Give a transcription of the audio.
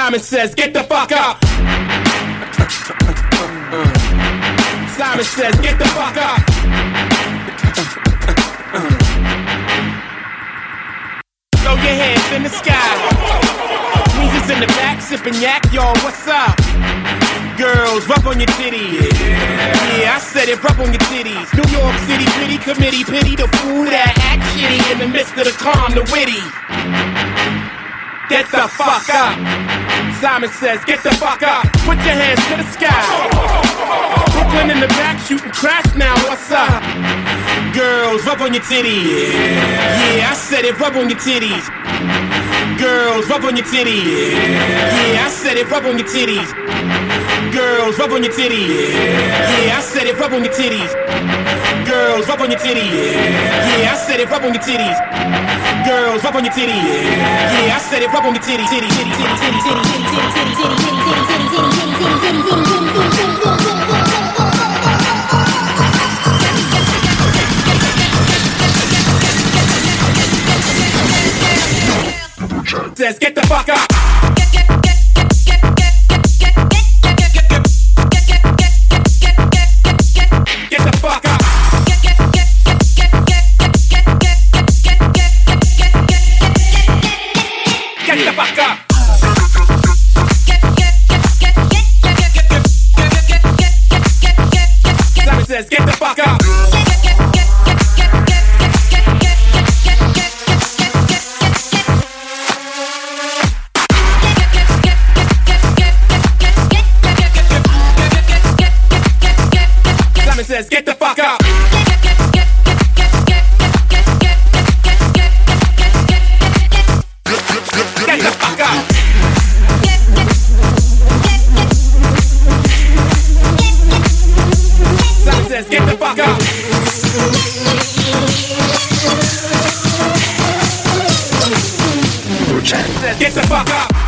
Simon says, get the fuck up. Simon says, get the fuck up. Throw your hands in the sky. Weezer's in the back, sipping yak, y'all, what's up? Girls, rub on your titties. Yeah, I said it, rub on your titties. New York City, pretty committee, pity the fool that act shitty in the midst of the calm, the witty. Get the fuck up. Simon says, get the fuck up. Put your hands to the sky. Brooklyn in the back, shooting crash now, what's up? Girls, rub on your titties. Yeah, I said it, rub on your titties. Girls, rub on your titties. Yeah, I said it, rub on your titties. Girls, rub on your titties. Yeah, I said it, rub on your titties. Girls, rub on your titties. Yeah, I said it, rub on your titties. Girls, rub on your titties. Yeah, I said it, rub on your titties. Titty, titty, titty, titty, titty, titty, titty, titty, titty, says, get the fuck up. Get the fuck up. Get the fuck up. Simon says, get the fuck up. Simon says, get the fuck up. Get the fuck up. Simon says, get the fuck up. Says, get the fuck up.